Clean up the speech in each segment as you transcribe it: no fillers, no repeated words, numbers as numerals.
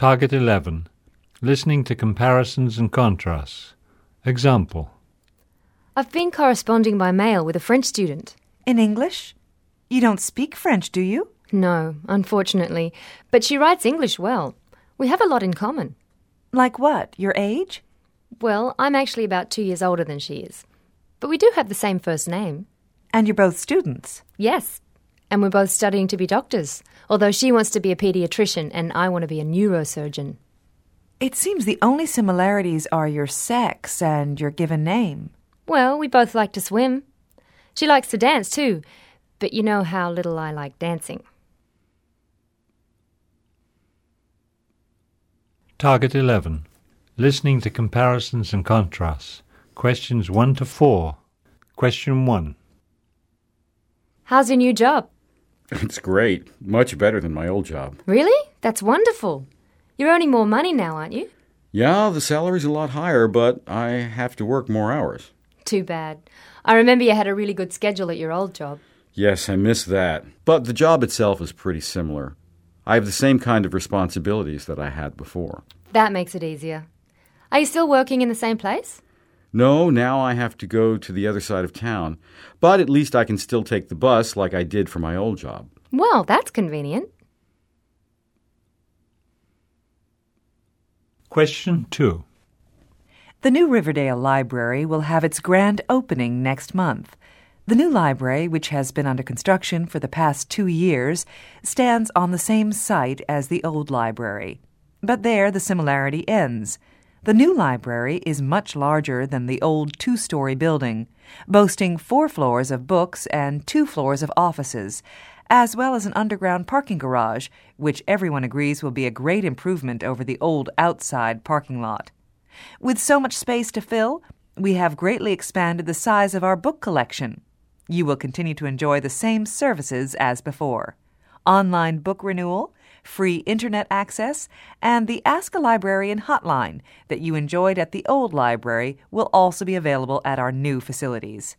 Target 11. Listening to comparisons and contrasts. Example. I've been corresponding by mail with a French student. In English? You don't speak French, do you? No, unfortunately. But she writes English well. We have a lot in common. Like what? Your age? Well, I'm actually about 2 years older than she is. But we do have the same first name. And you're both students? Yes. And we're both studying to be doctors, although she wants to be a pediatrician and I want to be a neurosurgeon. It seems the only similarities are your sex and your given name. Well, we both like to swim. She likes to dance too, but you know how little I like dancing. Target 11. Listening to comparisons and contrasts. Questions 1 to 4. Question 1. How's your new job? It's great. Much better than my old job. Really? That's wonderful. You're earning more money now, aren't you? Yeah, the salary's a lot higher, but I have to work more hours. Too bad. I remember you had a really good schedule at your old job. Yes, I miss that. But the job itself is pretty similar. I have the same kind of responsibilities that I had before. That makes it easier. Are you still working in the same place? No, now I have to go to the other side of town. But at least I can still take the bus like I did for my old job. Well, that's convenient. Question 2. The new Riverdale Library will have its grand opening next month. The new library, which has been under construction for the past 2 years, stands on the same site as the old library. But there the similarity ends. The new library is much larger than the old 2-story building, boasting 4 floors of books and 2 floors of offices, as well as an underground parking garage, which everyone agrees will be a great improvement over the old outside parking lot. With so much space to fill, we have greatly expanded the size of our book collection. You will continue to enjoy the same services as before: online book renewal, free internet access, and the Ask a Librarian hotline that you enjoyed at the old library will also be available at our new facilities.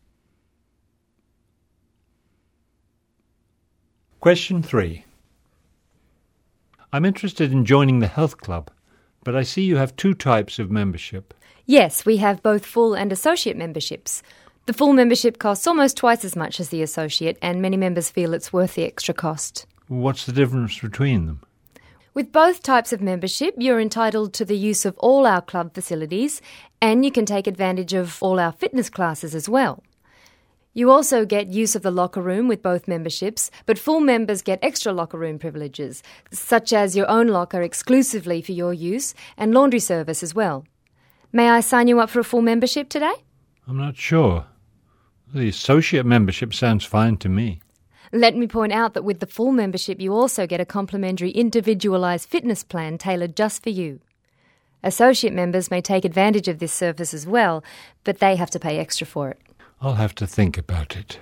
Question 3. I'm interested in joining the health club, but I see you have 2 types of membership. Yes, we have both full and associate memberships. The full membership costs almost twice as much as the associate, and many members feel it's worth the extra cost. What's the difference between them? With both types of membership, you're entitled to the use of all our club facilities, and you can take advantage of all our fitness classes as well. You also get use of the locker room with both memberships, but full members get extra locker room privileges, such as your own locker exclusively for your use and laundry service as well. May I sign you up for a full membership today? I'm not sure. The associate membership sounds fine to me. Let me point out that with the full membership you also get a complimentary individualised fitness plan tailored just for you. Associate members may take advantage of this service as well, but they have to pay extra for it. I'll have to think about it.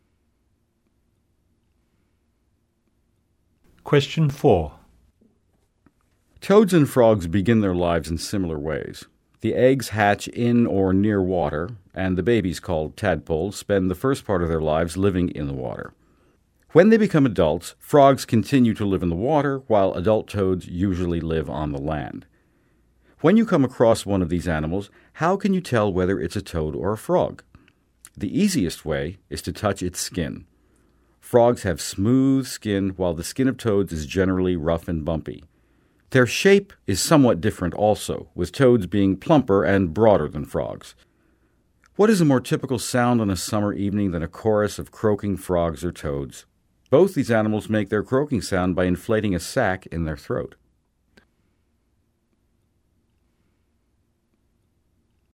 Question 4. Toads and frogs begin their lives in similar ways. The eggs hatch in or near water, and the babies, called tadpoles, spend the first part of their lives living in the water. When they become adults, frogs continue to live in the water, while adult toads usually live on the land. When you come across one of these animals, how can you tell whether it's a toad or a frog? The easiest way is to touch its skin. Frogs have smooth skin, while the skin of toads is generally rough and bumpy. Their shape is somewhat different also, with toads being plumper and broader than frogs. What is a more typical sound on a summer evening than a chorus of croaking frogs or toads? Both these animals make their croaking sound by inflating a sac in their throat.